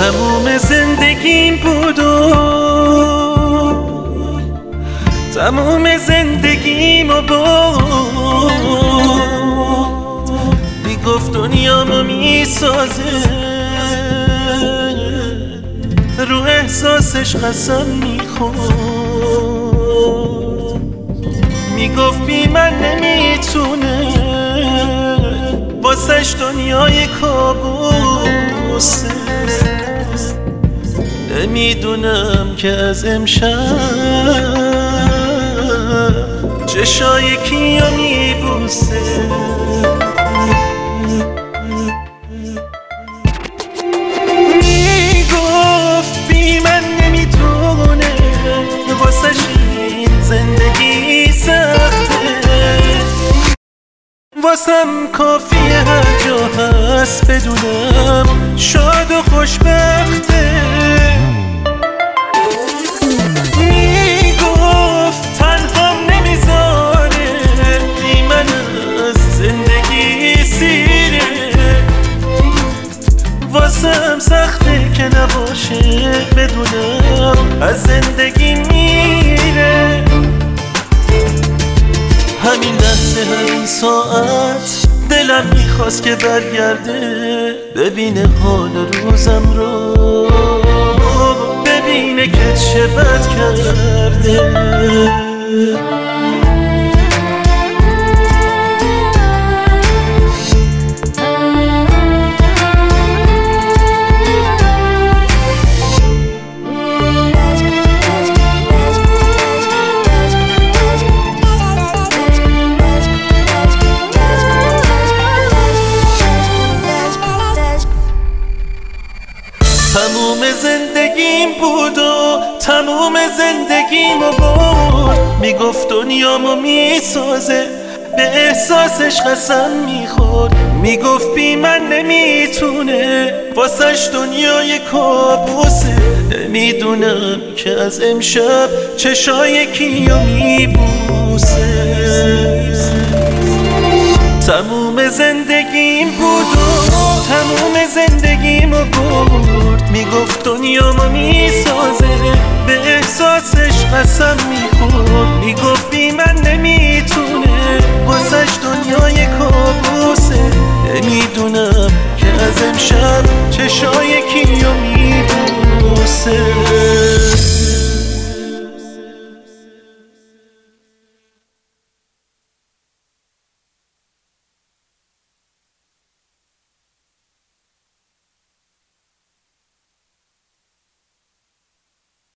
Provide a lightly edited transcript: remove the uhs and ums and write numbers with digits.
تموم زندگیم بود و تموم زندگیمو بود میگفت دنیامو میسازه، رو احساسش قسم میخورد، میگفت بی من نمیتونه، واسش دنیای کابوسه. نمیدونم که از امشب چشای کیو میبوسه. میگفت بی من نمیتونه، واسش این زندگی سخته، واسم کافیه هر جا هست بدونم شاد و خوشبخته. میگفت تنهام نمیذاره، بی من از زندگی سیره، واسم سخته که نباشه بدونم از زندگی میره. همین لحظه همین ساعت دلم میخواست که برگرده، ببینه حال روزم رو، ببینه که چه بد کرده. تموم زندگیم بود و تموم زندگیمو برد، میگفت دنیامو میسازه، به احساسش قسم میخورد، میگفت بی من نمیتونه، واسش دنیای کابوسه. نمیدونم که از امشب چشای کیو میبوسه. تموم زندگیم بود و تموم زندگیمو برد، میگفت دنیامو میسازه، به احساسش قسم میخورد، میگفت بی من نمیتونه،